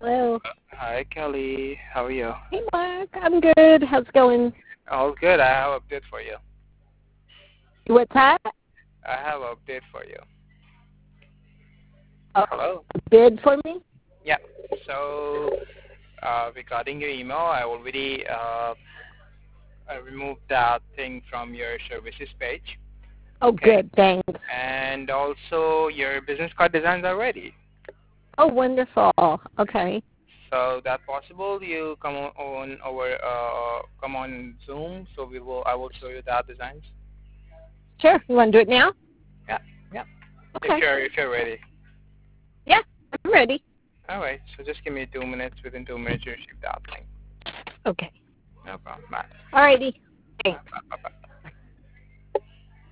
Hello. Hi, Kelly. How are you? Hey, Mark. I'm good. How's it going? All good. I have an update for you. What's that? I have an update for you. A Hello? bid for me? Yeah. So, regarding your email, I already I removed that thing from your services page. Oh, Okay. good. Thanks. And also, your business card designs are ready. Oh, wonderful. Okay. So that possible you come on Zoom. So I will show you that designs. Sure. You want to do it now? Yeah. Yeah. Okay. If you're ready. Yeah, I'm ready. All right. So just give me 2 minutes. Within 2 minutes, you receive that thing. Okay. No problem. Bye. Alrighty. Bye. Thanks. Bye. Bye. Bye.